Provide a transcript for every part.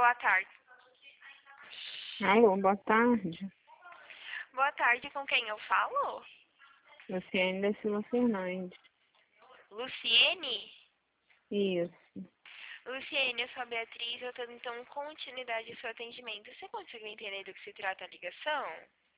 boa tarde. Alô, boa tarde. Boa tarde, com quem eu falo? Luciane da Silva Fernandes. Luciene? Isso. Luciene, eu sou a Beatriz, eu estou dando continuidade ao seu atendimento. Você consegue entender do que se trata a ligação?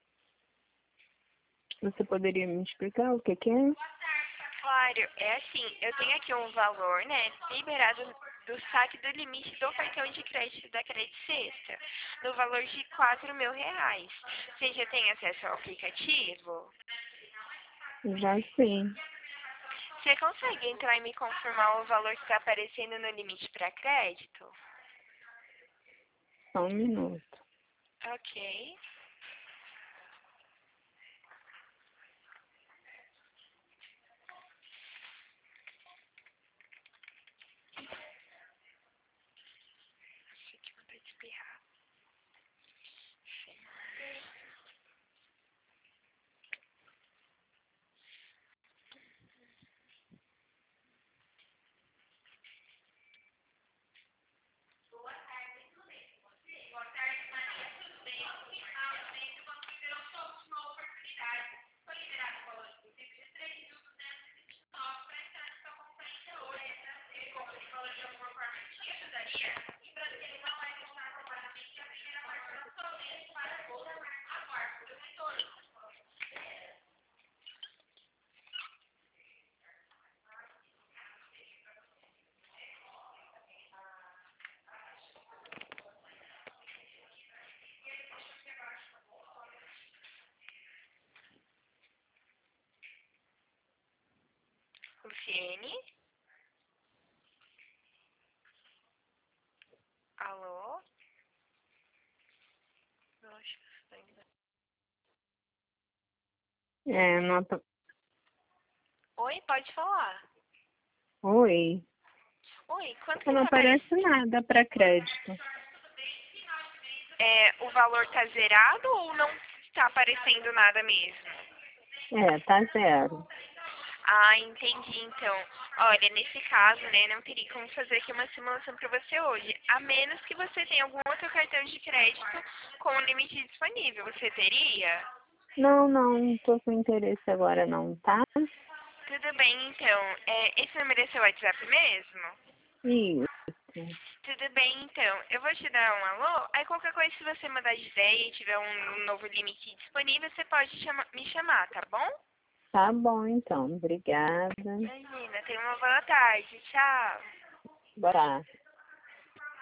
Você poderia me explicar o que é? Claro, é assim, eu tenho aqui um valor, né, liberado do saque do limite do cartão de crédito da Credit Sexta, no valor de R$ 4.000. Você já tem acesso ao aplicativo? Já sim. Você consegue entrar e me confirmar o valor que está aparecendo no limite para crédito? Só um minuto. Ok. Nossa, que vontade de espirrar. Luciene? Alô? Eu acho que você ainda... Nota. Oi, pode falar. Oi. Oi, quanto que Não tá aparecendo? aparece nada para crédito. O valor tá zerado ou não tá aparecendo nada mesmo? Tá zero. Ah, entendi, então. Olha, nesse caso, né, não teria como fazer aqui uma simulação para você hoje, a menos que você tenha algum outro cartão de crédito com o limite disponível. Você teria? Não tô com interesse agora não, tá? Tudo bem, então. Esse número é seu WhatsApp mesmo? Isso. Tudo bem, então. Eu vou te dar um alô, aí qualquer coisa, se você mudar de ideia e tiver um novo limite disponível, você pode me chamar, tá bom? Tá bom então. Obrigada. Imagina, tenha uma boa tarde. Tchau. Boa tarde.